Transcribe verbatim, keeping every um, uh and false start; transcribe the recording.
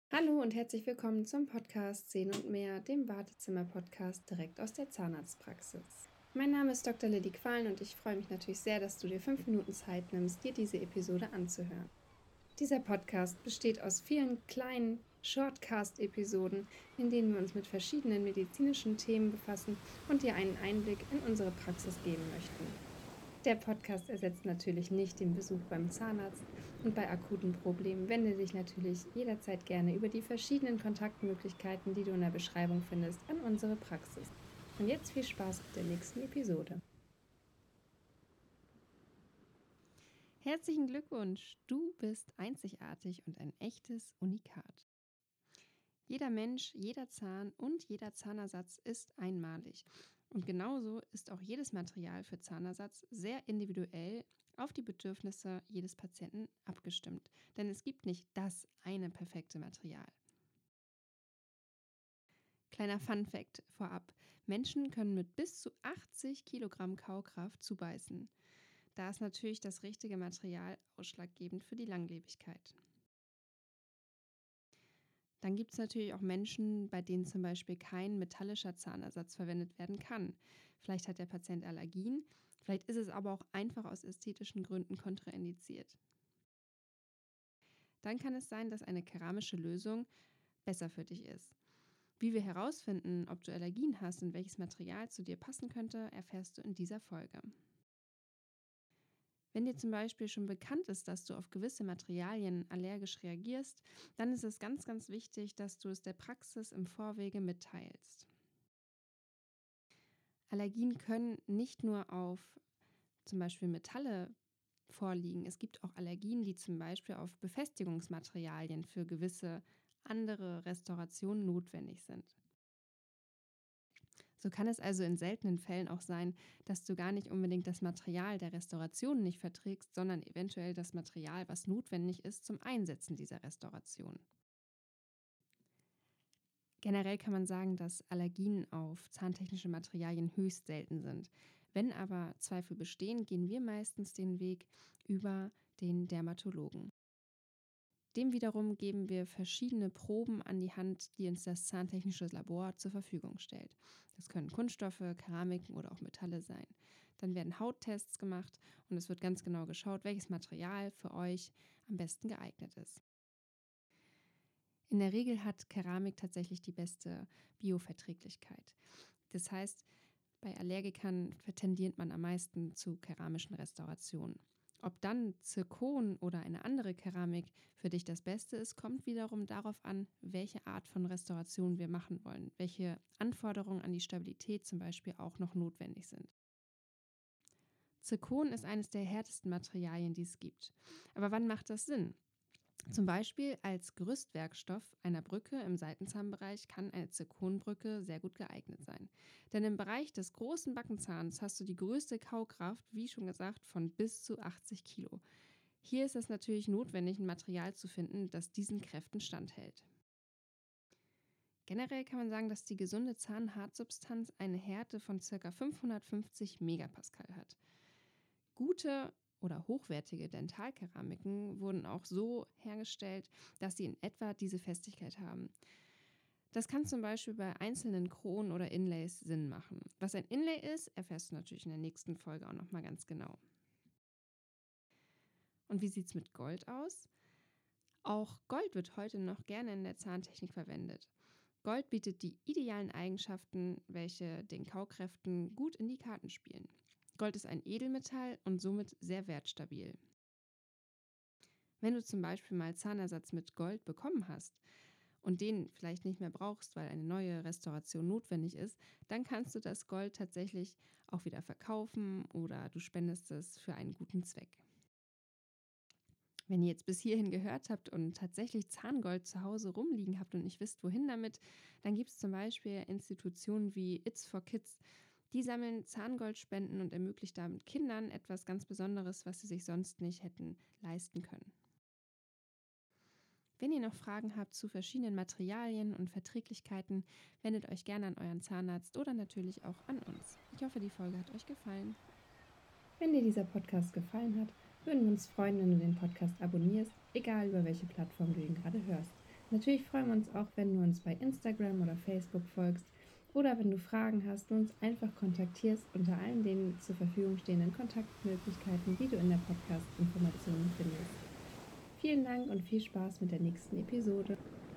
Hallo und herzlich willkommen zum Podcast Sehen und Mehr, dem Wartezimmer-Podcast direkt aus der Zahnarztpraxis. Mein Name ist Doktor Lilly Quallen und ich freue mich natürlich sehr, dass du dir fünf Minuten Zeit nimmst, dir diese Episode anzuhören. Dieser Podcast besteht aus vielen kleinen Shortcast-Episoden, in denen wir uns mit verschiedenen medizinischen Themen befassen und dir einen Einblick in unsere Praxis geben möchten. Der Podcast ersetzt natürlich nicht den Besuch beim Zahnarzt und bei akuten Problemen wende dich natürlich jederzeit gerne über die verschiedenen Kontaktmöglichkeiten, die du in der Beschreibung findest, an unsere Praxis. Und jetzt viel Spaß mit der nächsten Episode. Herzlichen Glückwunsch! Du bist einzigartig und ein echtes Unikat. Jeder Mensch, jeder Zahn und jeder Zahnersatz ist einmalig. Und genauso ist auch jedes Material für Zahnersatz sehr individuell auf die Bedürfnisse jedes Patienten abgestimmt. Denn es gibt nicht das eine perfekte Material. Kleiner Funfact vorab: Menschen können mit bis zu achtzig Kilogramm Kaufkraft zubeißen. Da ist natürlich das richtige Material ausschlaggebend für die Langlebigkeit. Dann gibt es natürlich auch Menschen, bei denen zum Beispiel kein metallischer Zahnersatz verwendet werden kann. Vielleicht hat der Patient Allergien, vielleicht ist es aber auch einfach aus ästhetischen Gründen kontraindiziert. Dann kann es sein, dass eine keramische Lösung besser für dich ist. Wie wir herausfinden, ob du Allergien hast und welches Material zu dir passen könnte, erfährst du in dieser Folge. Wenn dir zum Beispiel schon bekannt ist, dass du auf gewisse Materialien allergisch reagierst, dann ist es ganz, ganz wichtig, dass du es der Praxis im Vorwege mitteilst. Allergien können nicht nur auf zum Beispiel Metalle vorliegen. Es gibt auch Allergien, die zum Beispiel auf Befestigungsmaterialien für gewisse andere Restaurationen notwendig sind. So kann es also in seltenen Fällen auch sein, dass du gar nicht unbedingt das Material der Restauration nicht verträgst, sondern eventuell das Material, was notwendig ist zum Einsetzen dieser Restauration. Generell kann man sagen, dass Allergien auf zahntechnische Materialien höchst selten sind. Wenn aber Zweifel bestehen, gehen wir meistens den Weg über den Dermatologen. Dem wiederum geben wir verschiedene Proben an die Hand, die uns das zahntechnische Labor zur Verfügung stellt. Das können Kunststoffe, Keramiken oder auch Metalle sein. Dann werden Hauttests gemacht und es wird ganz genau geschaut, welches Material für euch am besten geeignet ist. In der Regel hat Keramik tatsächlich die beste Bioverträglichkeit. Das heißt, bei Allergikern tendiert man am meisten zu keramischen Restaurationen. Ob dann Zirkon oder eine andere Keramik für dich das Beste ist, kommt wiederum darauf an, welche Art von Restauration wir machen wollen, welche Anforderungen an die Stabilität zum Beispiel auch noch notwendig sind. Zirkon ist eines der härtesten Materialien, die es gibt. Aber wann macht das Sinn? Zum Beispiel als Gerüstwerkstoff einer Brücke im Seitenzahnbereich kann eine Zirkonbrücke sehr gut geeignet sein. Denn im Bereich des großen Backenzahns hast du die größte Kaukraft, wie schon gesagt, von bis zu achtzig Kilo. Hier ist es natürlich notwendig, ein Material zu finden, das diesen Kräften standhält. Generell kann man sagen, dass die gesunde Zahnhartsubstanz eine Härte von ca. fünfhundertfünfzig Megapascal hat. Gute oder hochwertige Dentalkeramiken wurden auch so hergestellt, dass sie in etwa diese Festigkeit haben. Das kann zum Beispiel bei einzelnen Kronen oder Inlays Sinn machen. Was ein Inlay ist, erfährst du natürlich in der nächsten Folge auch nochmal ganz genau. Und wie sieht es mit Gold aus? Auch Gold wird heute noch gerne in der Zahntechnik verwendet. Gold bietet die idealen Eigenschaften, welche den Kaukräften gut in die Karten spielen. Gold ist ein Edelmetall und somit sehr wertstabil. Wenn du zum Beispiel mal Zahnersatz mit Gold bekommen hast und den vielleicht nicht mehr brauchst, weil eine neue Restauration notwendig ist, dann kannst du das Gold tatsächlich auch wieder verkaufen oder du spendest es für einen guten Zweck. Wenn ihr jetzt bis hierhin gehört habt und tatsächlich Zahngold zu Hause rumliegen habt und nicht wisst, wohin damit, dann gibt es zum Beispiel Institutionen wie It's for Kids. Die sammeln Zahngoldspenden und ermöglicht damit Kindern etwas ganz Besonderes, was sie sich sonst nicht hätten leisten können. Wenn ihr noch Fragen habt zu verschiedenen Materialien und Verträglichkeiten, wendet euch gerne an euren Zahnarzt oder natürlich auch an uns. Ich hoffe, die Folge hat euch gefallen. Wenn dir dieser Podcast gefallen hat, würden wir uns freuen, wenn du den Podcast abonnierst, egal über welche Plattform du ihn gerade hörst. Natürlich freuen wir uns auch, wenn du uns bei Instagram oder Facebook folgst oder wenn du Fragen hast, du uns einfach kontaktierst unter allen den zur Verfügung stehenden Kontaktmöglichkeiten, die du in der Podcast-Information findest. Vielen Dank und viel Spaß mit der nächsten Episode.